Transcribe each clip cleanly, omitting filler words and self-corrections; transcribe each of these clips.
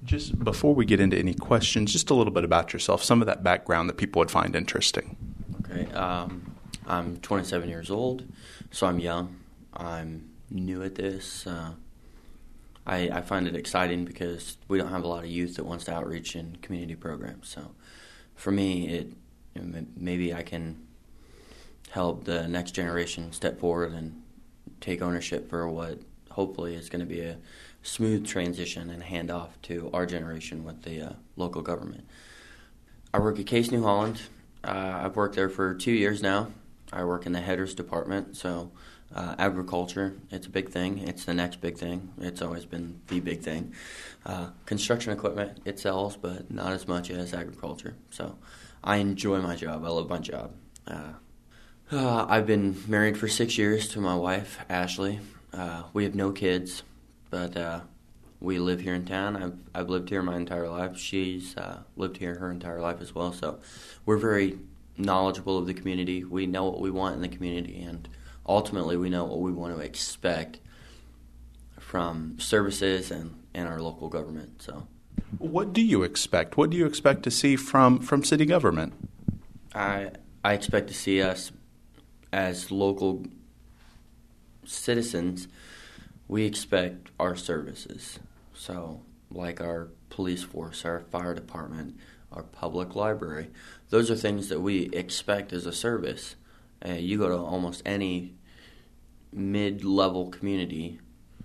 Just before we get into any questions, just a little bit about yourself, some of that background that people would find interesting. Okay, I'm 27 years old, so I'm young. I'm new at this. I find it exciting because we don't have a lot of youth that wants to outreach in community programs. So for me, maybe I can help the next generation step forward and take ownership for what hopefully is going to be a smooth transition and handoff to our generation with the local government. I work at Case New Holland. I've worked there for 2 years now. I work in the headers department, so agriculture, it's a big thing. It's the next big thing. It's always been the big thing. Construction equipment, it sells, but not as much as agriculture. So I enjoy my job. I love my job. I've been married for 6 years to my wife, Ashley. We have no kids, but we live here in town. I've lived here my entire life. She's lived here her entire life as well. So we're very knowledgeable of the community. We know what we want in the community, and ultimately we know what we want to expect from services and our local government. So, what do you expect? What do you expect to see from city government? I expect to see us as local citizens. We expect our services. So, like our police force, our fire department, our public library, those are things that we expect as a service. You go to almost any mid-level community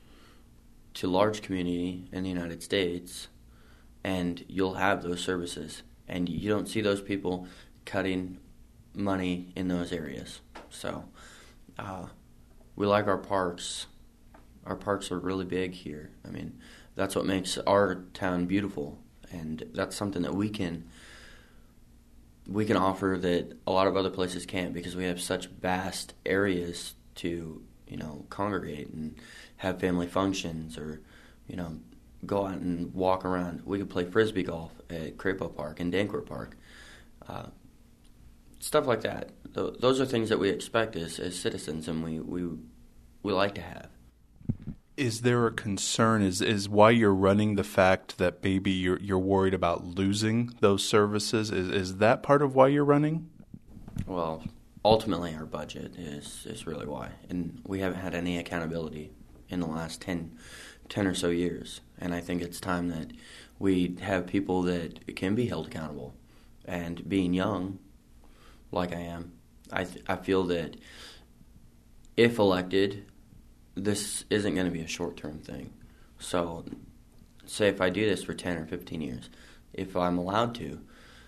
to large community in the United States, and you'll have those services. And you don't see those people cutting money in those areas. So we like our parks. Our parks are really big here. I mean, that's what makes our town beautiful, and that's something that we can offer that a lot of other places can't, because we have such vast areas to, congregate and have family functions, or, go out and walk around. We could play Frisbee golf at Crapo Park and Danquart Park. Stuff like that. Those are things that we expect as citizens, and we like to have. Is there a concern? Is why you're running the fact that maybe you're worried about losing those services? Is that part of why you're running? Well, ultimately our budget is really why. And we haven't had any accountability in the last 10 or so years. And I think it's time that we have people that can be held accountable. And being young, like I am, I feel that if elected, this isn't going to be a short-term thing. So, say if I do this for 10 or 15 years, if I'm allowed to,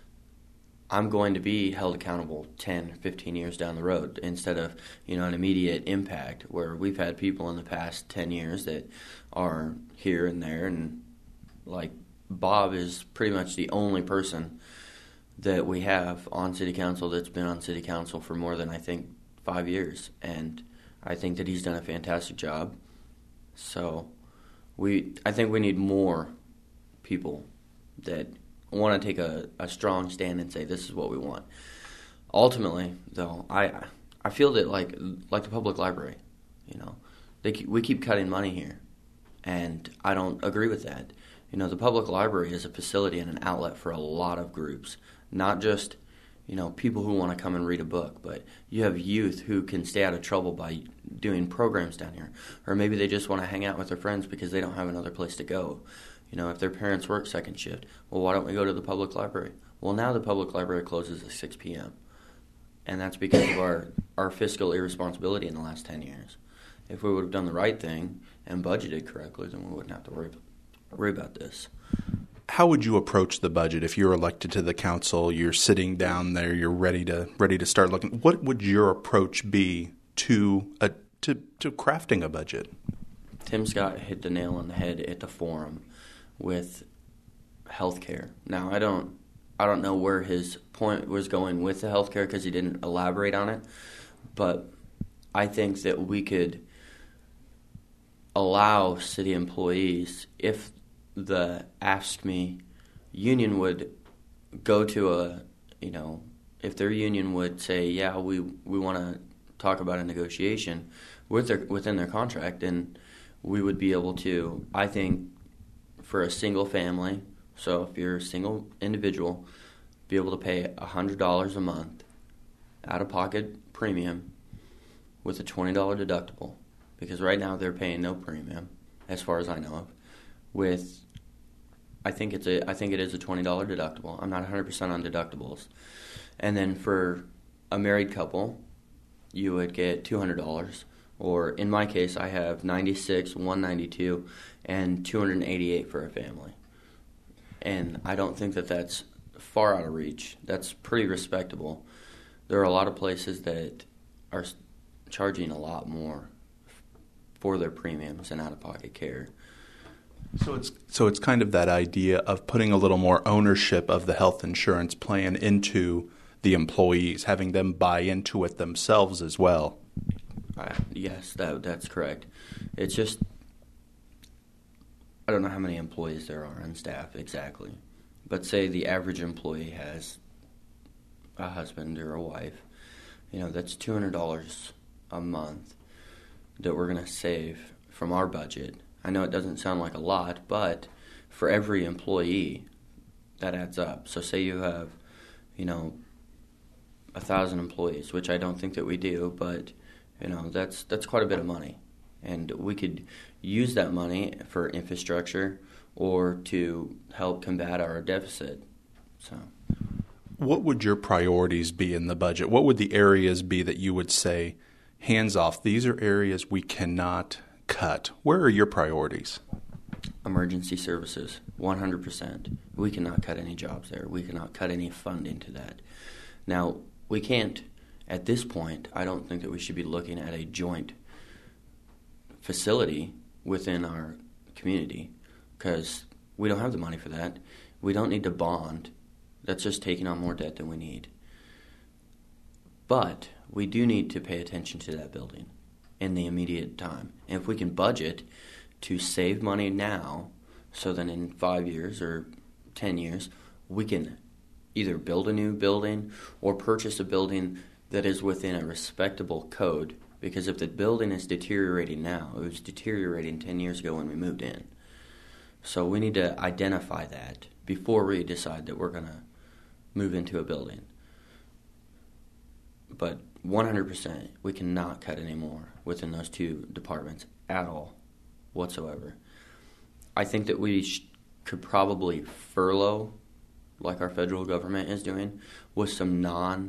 I'm going to be held accountable 10 or 15 years down the road, instead of, an immediate impact, where we've had people in the past 10 years that are here and there, and like Bob is pretty much the only person that we have on city council that's been on city council for more than, I think, 5 years, and I think that he's done a fantastic job. So I think we need more people that want to take a strong stand and say, this is what we want. Ultimately, though, I feel that like the public library, we keep cutting money here, and I don't agree with that. The public library is a facility and an outlet for a lot of groups, not just people who want to come and read a book, but you have youth who can stay out of trouble by doing programs down here. Or maybe they just want to hang out with their friends because they don't have another place to go. If their parents work second shift, well, why don't we go to the public library? Well, now the public library closes at 6 p.m., and that's because of our fiscal irresponsibility in the last 10 years. If we would have done the right thing and budgeted correctly, then we wouldn't have to worry about this. How would you approach the budget if you're elected to the council? You're sitting down there. You're ready to start looking. What would your approach be to crafting a budget? Tim Scott hit the nail on the head at the forum with healthcare. Now I don't know where his point was going with the healthcare, because he didn't elaborate on it. But I think that we could allow city employees, if the AFSCME union would go to if their union would say, yeah, we want to talk about a negotiation within their contract, then we would be able to, I think, for a single family, so if you're a single individual, be able to pay $100 a month out-of-pocket premium with a $20 deductible, because right now they're paying no premium, as far as I know of. With, I think it is a $20 deductible. I'm not 100% on deductibles. And then for a married couple, you would get $200. Or in my case, I have $96, $192, and $288 for a family. And I don't think that that's far out of reach. That's pretty respectable. There are a lot of places that are charging a lot more for their premiums and out-of-pocket care. So it's kind of that idea of putting a little more ownership of the health insurance plan into the employees, having them buy into it themselves as well. Yes, that's correct. It's just, I don't know how many employees there are on staff exactly, but say the average employee has a husband or a wife. That's $200 a month that we're going to save from our budget. I know it doesn't sound like a lot, but for every employee, that adds up. So say you have, 1,000 employees, which I don't think that we do, but that's quite a bit of money, and we could use that money for infrastructure or to help combat our deficit. So, what would your priorities be in the budget? What would the areas be that you would say, hands off, these are areas we cannot cut? Where are your priorities? Emergency services, 100%. We cannot cut any jobs there. We cannot cut any funding to that. Now, we can't. At this point, I don't think that we should be looking at a joint facility within our community, because we don't have the money for that. We don't need to bond. That's just taking on more debt than we need. But we do need to pay attention to that building in the immediate time. And if we can budget to save money now, so then in 5 years or 10 years, we can either build a new building or purchase a building that is within a respectable code, because if the building is deteriorating now, it was deteriorating 10 years ago when we moved in. So we need to identify that before we decide that we're going to move into a building. But 100%, we cannot cut any more within those two departments at all, whatsoever. I think that we could probably furlough, like our federal government is doing, with some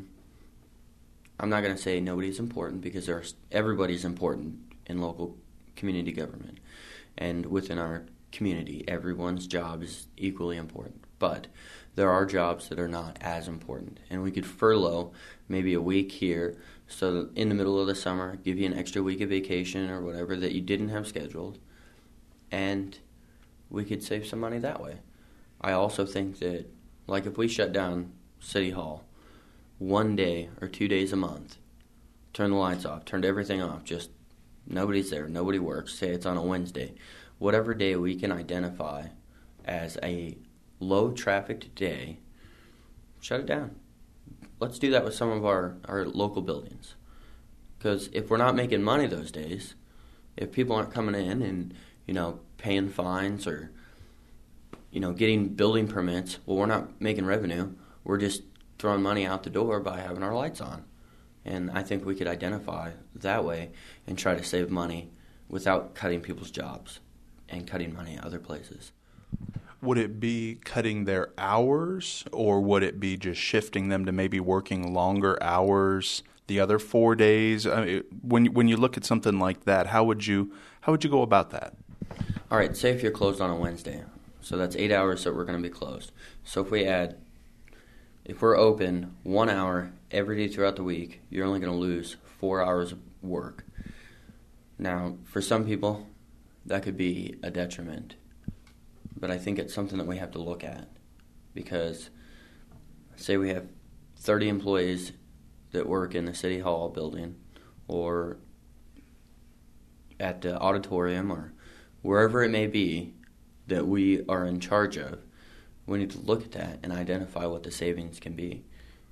I'm not going to say nobody's important, because everybody's important in local community government. And within our community, everyone's job is equally important. But there are jobs that are not as important. And we could furlough maybe a week here, so that in the middle of the summer, give you an extra week of vacation or whatever that you didn't have scheduled. And we could save some money that way. I also think that, like if we shut down City Hall 1 day or 2 days a month, turn the lights off, turned everything off, just nobody's there, nobody works, say it's on a Wednesday, whatever day we can identify as a low trafficked day, shut it down. Let's do that with some of our local buildings. Because if we're not making money those days, if people aren't coming in and, paying fines or, getting building permits, well, we're not making revenue. We're just throwing money out the door by having our lights on. And I think we could identify that way and try to save money without cutting people's jobs and cutting money at other places. Would it be cutting their hours, or would it be just shifting them to maybe working longer hours the other 4 days? I mean, when you look at something like that, how would you go about that? All right, say if you're closed on a Wednesday, so that's 8 hours that we're going to be closed. So if we're open 1 hour every day throughout the week, you're only going to lose 4 hours of work. Now, for some people, that could be a detriment. But I think it's something that we have to look at, because say we have 30 employees that work in the City Hall building or at the auditorium or wherever it may be that we are in charge of. We need to look at that and identify what the savings can be.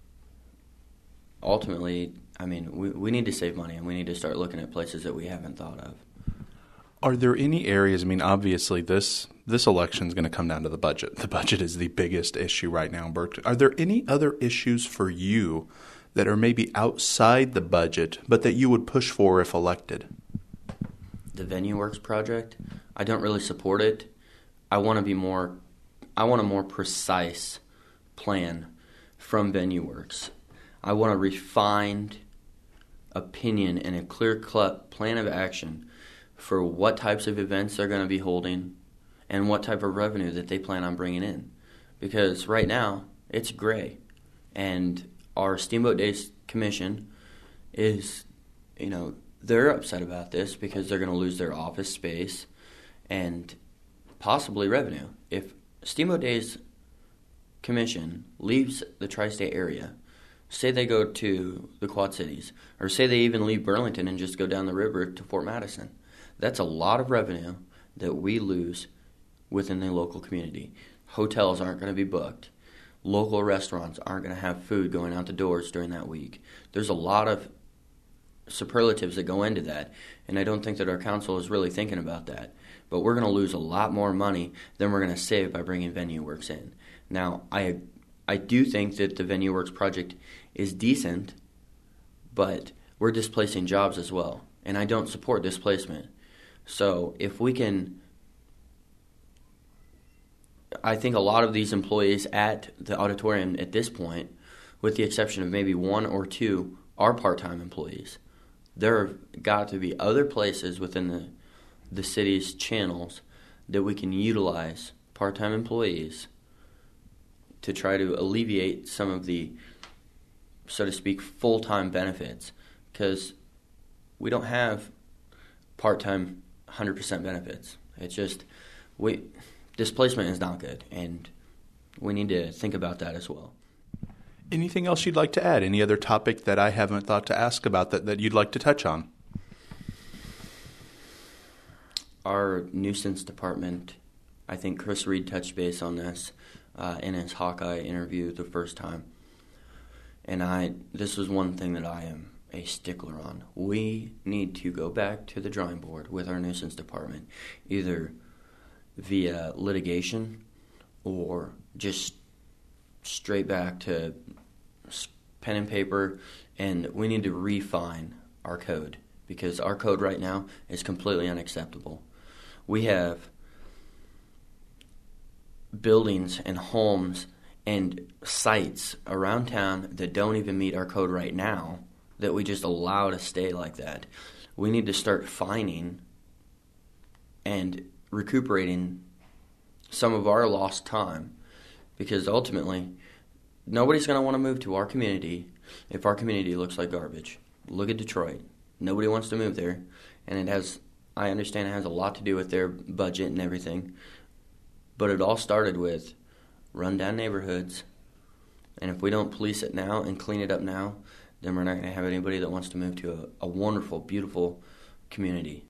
Ultimately, we need to save money, and we need to start looking at places that we haven't thought of. Are there any areas, obviously this this election is going to come down to the budget. The budget is the biggest issue right now in Berkeley. Are there any other issues for you that are maybe outside the budget, but that you would push for if elected? The VenueWorks project, I don't really support it. I want a more precise plan from VenueWorks. I want a refined opinion and a clear-cut plan of action for what types of events they're going to be holding and what type of revenue that they plan on bringing in. Because right now, it's gray. And our Steamboat Days Commission is, they're upset about this because they're going to lose their office space and possibly revenue. If Steamboat Days Commission leaves the tri-state area, say they go to the Quad Cities, or say they even leave Burlington and just go down the river to Fort Madison, that's a lot of revenue that we lose within the local community. Hotels aren't going to be booked. Local restaurants aren't going to have food going out the doors during that week. There's a lot of superlatives that go into that, and I don't think that our council is really thinking about that. But we're going to lose a lot more money than we're going to save by bringing VenueWorks in. Now, I do think that the VenueWorks project is decent, but we're displacing jobs as well, and I don't support displacement. So if we can, I think a lot of these employees at the auditorium at this point, with the exception of maybe one or two, are part-time employees. There have got to be other places within the city's channels that we can utilize part-time employees to try to alleviate some of the, so to speak, full-time benefits, because we don't have part-time 100% benefits. It's just, displacement is not good, and we need to think about that as well. Anything else you'd like to add? Any other topic that I haven't thought to ask about that you'd like to touch on? Our nuisance department, I think Chris Reed touched base on this in his Hawkeye interview the first time. And this was one thing that I am a stickler on. We need to go back to the drawing board with our nuisance department, either via litigation or just straight back to pen and paper, and we need to refine our code, because our code right now is completely unacceptable. We have buildings and homes and sites around town that don't even meet our code right now that we just allow to stay like that. We need to start fining and recuperating some of our lost time, because ultimately nobody's going to want to move to our community if our community looks like garbage. Look at Detroit. Nobody wants to move there, and I understand it has a lot to do with their budget and everything, but it all started with run-down neighborhoods, and if we don't police it now and clean it up now, then we're not going to have anybody that wants to move to a wonderful, beautiful community.